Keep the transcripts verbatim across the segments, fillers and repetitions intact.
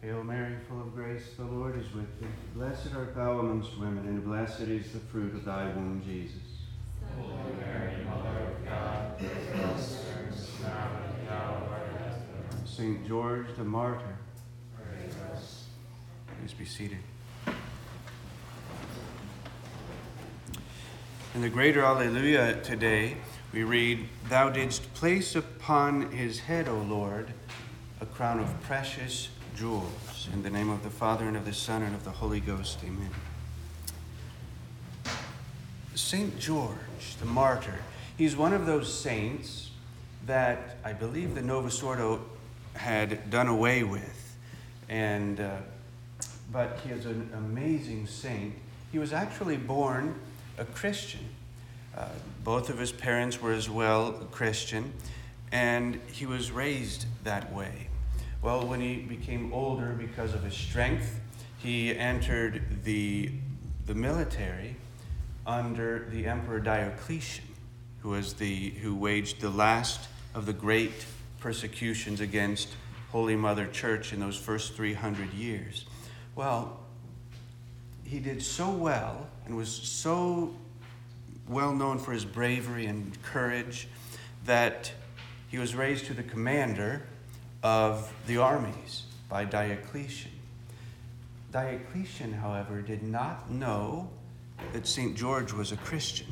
Hail Mary, full of grace, the Lord is with thee. Blessed art thou amongst women, and blessed is the fruit of thy womb, Jesus. Holy Mary, Mother of God, pray for us sinners, now and at the hour of our death. Amen. Saint George the Martyr, Pray for us. please be seated. In the Greater Alleluia today, we read, Thou didst place upon his head, O Lord, a crown of precious jewels. In the name of the Father, and of the Son, and of the Holy Ghost, amen. Saint George, the martyr, he's one of those saints that I believe the Novus Ordo had done away with. And, uh, but he is an amazing saint. He was actually born a Christian. Uh, both of his parents were as well Christian, and he was raised that way. Well, when he became older, because of his strength, he entered the, the military under the Emperor Diocletian, who was the who waged the last of the great persecutions against Holy Mother Church in those first three hundred years. Well, he did so well and was so well known for his bravery and courage that he was raised to the commander of the armies by Diocletian. Diocletian, however, did not know that Saint George was a Christian.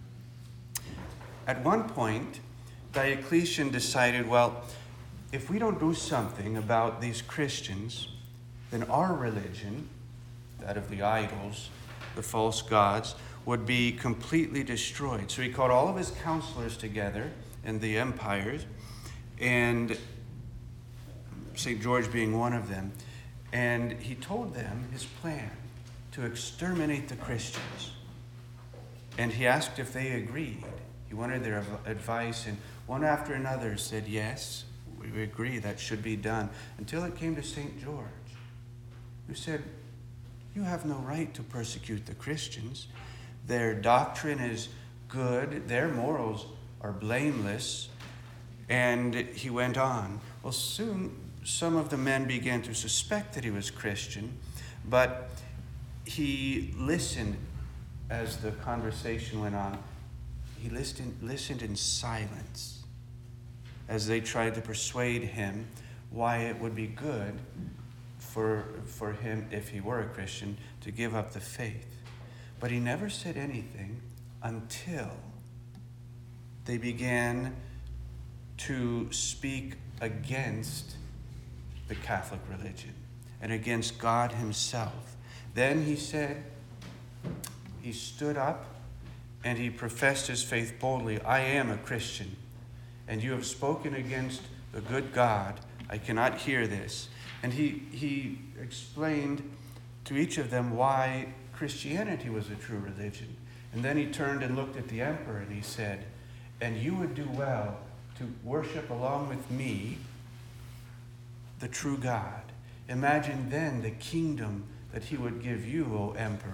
At one point, Diocletian decided, well, if we don't do something about these Christians, then our religion, that of the idols, the false gods, would be completely destroyed. So he called all of his counselors together in the empires, and Saint George being one of them, and he told them his plan to exterminate the Christians. And he asked if they agreed. He wanted their advice, and one after another said, yes, we agree, that should be done, until it came to Saint George, who said, you have no right to persecute the Christians. Their doctrine is good, their morals are blameless. And he went on. Well, soon some of the men began to suspect that he was Christian, but he listened as the conversation went on. He listened, listened in silence as they tried to persuade him why it would be good for, for him, if he were a Christian, to give up the faith. But he never said anything until they began to speak against the Catholic religion and against God himself. Then he said, he stood up and he professed his faith boldly. I am a Christian, and you have spoken against the good God. I cannot hear this. And he, he explained to each of them why Christianity was a true religion. And then he turned and looked at the emperor and he said, and you would do well to worship along with me the true God. Imagine then the kingdom that he would give you, O emperor.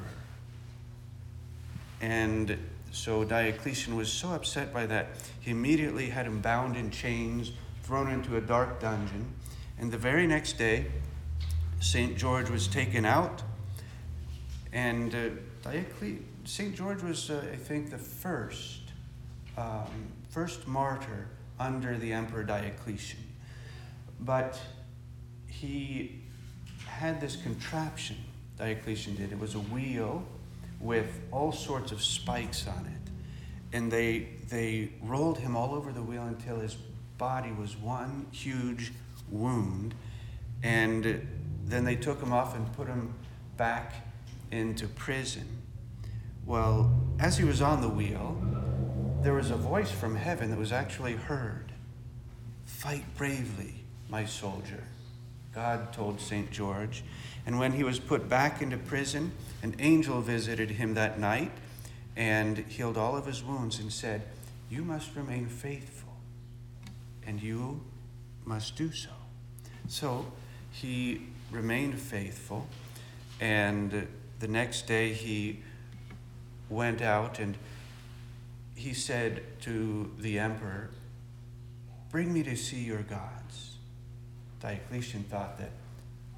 And so Diocletian was so upset by that, he immediately had him bound in chains, thrown into a dark dungeon. And the very next day, Saint George was taken out. And uh, Diocle- Saint George was, uh, I think, the first, um, first martyr under the Emperor Diocletian. But he had this contraption, Diocletian did. It was a wheel with all sorts of spikes on it. And they they rolled him all over the wheel until his body was one huge wound. And then they took him off and put him back into prison. Well, as he was on the wheel, there was a voice from heaven that was actually heard. Fight bravely, my soldier, God told Saint George. And when he was put back into prison, an angel visited him that night and healed all of his wounds and said, you must remain faithful, and you must do so. So he remained faithful, and the next day he went out and he said to the emperor, bring me to see your gods. Diocletian thought that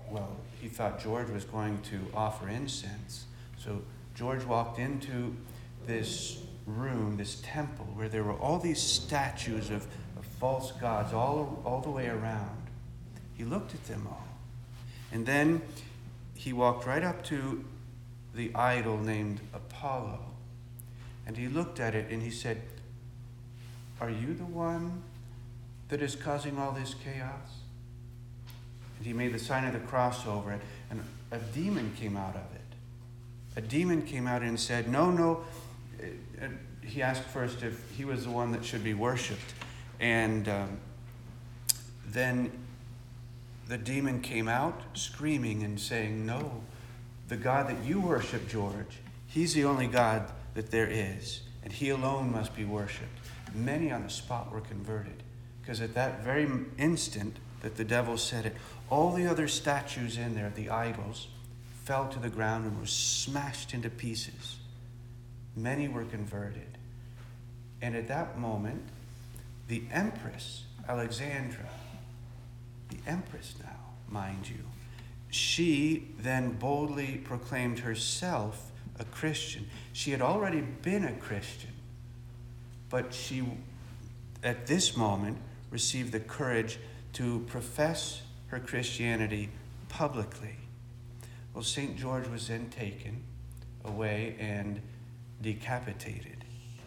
well, he thought George was going to offer incense. So George walked into this room, this temple, where there were all these statues of, of false gods all, all the way around. He looked at them all. And then he walked right up to the idol named Apollo. And he looked at it and he said, "Are you the one that is causing all this chaos?" And he made the sign of the cross over it, and a demon came out of it. A demon came out and said, "No, no." And he asked first if he was the one that should be worshipped. And um, then the demon came out screaming and saying, "No, the God that you worship, George, he's the only God that there is, and he alone must be worshipped." Many on the spot were converted, because at that very instant that the devil said it, all the other statues in there, the idols, fell to the ground and were smashed into pieces. Many were converted. And at that moment, the Empress Alexandra, the Empress now, mind you, she then boldly proclaimed herself a Christian. She had already been a Christian, but she, at this moment, received the courage to profess her Christianity publicly. Well, Saint George was then taken away and decapitated.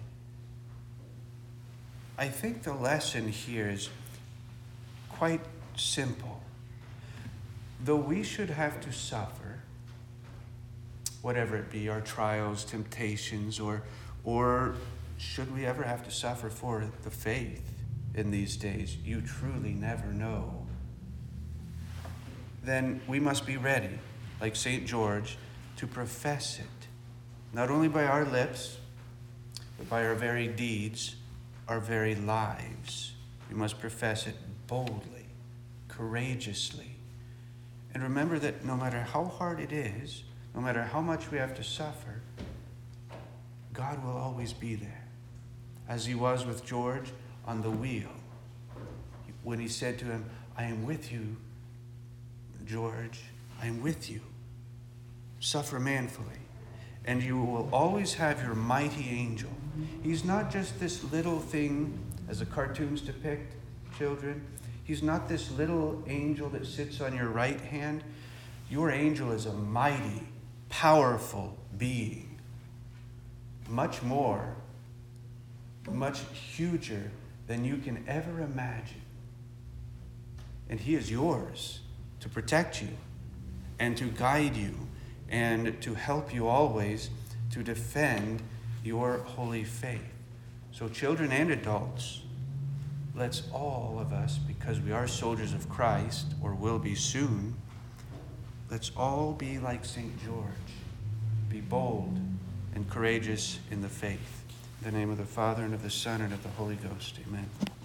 I think the lesson here is quite simple. Though we should have to suffer, whatever it be, our trials, temptations, or, or should we ever have to suffer for the faith in these days, you truly never know, then we must be ready, like Saint George, to profess it, not only by our lips, but by our very deeds, our very lives. We must profess it boldly, courageously. And remember that no matter how hard it is, no matter how much we have to suffer, God will always be there. As he was with George on the wheel, when he said to him, "I am with you, George, I am with you. Suffer manfully, and you will always have your mighty angel." He's not just this little thing, as the cartoons depict children. He's not this little angel that sits on your right hand. Your angel is a mighty, powerful being, much more, much huger than you can ever imagine. And he is yours to protect you and to guide you and to help you always to defend your holy faith. So children and adults, let's all of us, because we are soldiers of Christ, or will be soon, let's all be like Saint George. Be bold and courageous in the faith. In the name of the Father, and of the Son, and of the Holy Ghost. Amen.